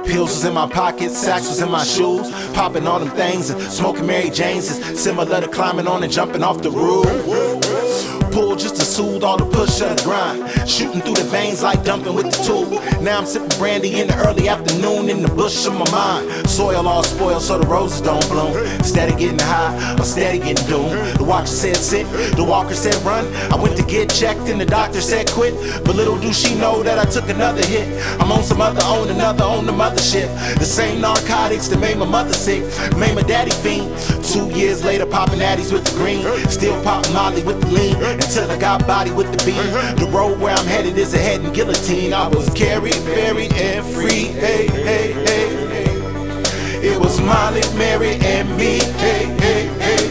Pills was in my pockets, sacks was in my shoes. Popping all them things and smoking Mary Jane's is similar to climbing on and jumping off the roof. Pull just to soothe all the push of the grind. Shooting through the veins like dumping with the tool. Now I'm sipping brandy in the early afternoon in the bush of my mind. Soil all spoiled so the roses don't bloom. Steady getting high, or steady getting doomed. The watcher said sit, the walker said run. I went to get checked and the doctor said quit. But little do she know that I took another hit. I'm on some other, on another, on the mothership. The same narcotics that made my mother sick, made my daddy fiend. 2 years later popping addies with the green. Still popping Molly with the lean. Until I got body with the beam. The road where I'm headed is a head and guillotine. I was carried, buried, and free. Hey, hey, hey, hey. It was Molly, Mary, and me. Hey, hey,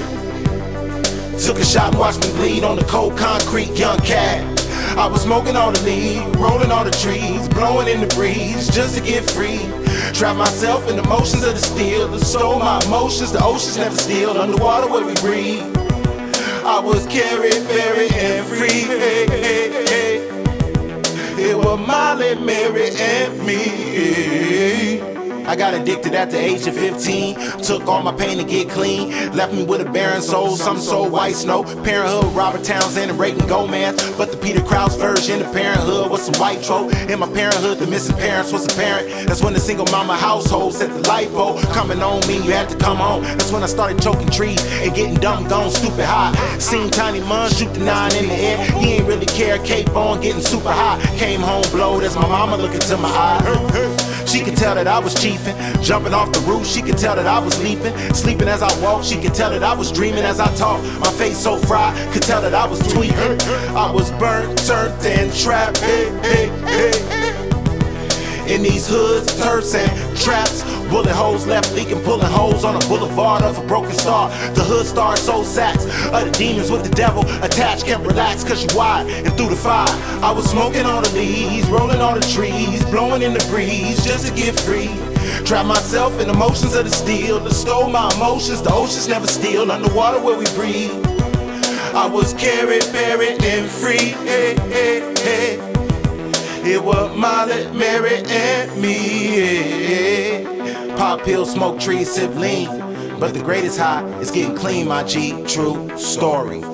hey. Took a shot and watched me bleed on the cold concrete, young cat. I was smoking all the lead, rolling all the trees, blowing in the breeze just to get free. Trapped myself in the motions of the steel, stole my emotions, the oceans never steal. Underwater where we breathe. I was carried, buried, and free. Hey, hey, hey. It was Molly, Mary, and me. I got addicted at the age of 15. Took all my pain to get clean. Left me with a barren soul, some soul white snow. Parenthood, Robert Townsend and Reagan Gomez. But the Peter Krause version of Parenthood was some white folk. In my parenthood, the missing parents was apparent. That's when the single mama household set the light bulb. Coming on me, you had to come home. That's when I started choking trees and getting dumb, gone stupid high. Seen Tiny Mun shoot the 9 in the air. He ain't really care, cape on, getting super high. Came home blowed as my mama looked into my eye. She could tell that I was chiefing, jumping off the roof. She could tell that I was leaping, sleeping as I walked. She could tell that I was dreaming as I talked. My face so fried, could tell that I was tweaking. I was burnt, turned, and trapped. Hey, hey, hey. In these hoods, turfs, and traps. Bullet holes left leaking, pulling holes on a boulevard of a broken star. The hood star sold sacks of the demons with the devil attached. Can't relax cause you wide and through the fire. I was smoking all the leaves, rolling all the trees, blowing in the breeze just to get free. Trapped myself in the motions of the steel, stole my emotions, the oceans never steal. Underwater where we breathe. I was carried, buried, and free. Hey, hey, hey. It was Molly, Mary, and me. Pop pills, smoke trees, sip lean. But the greatest high is getting clean, my G. True story.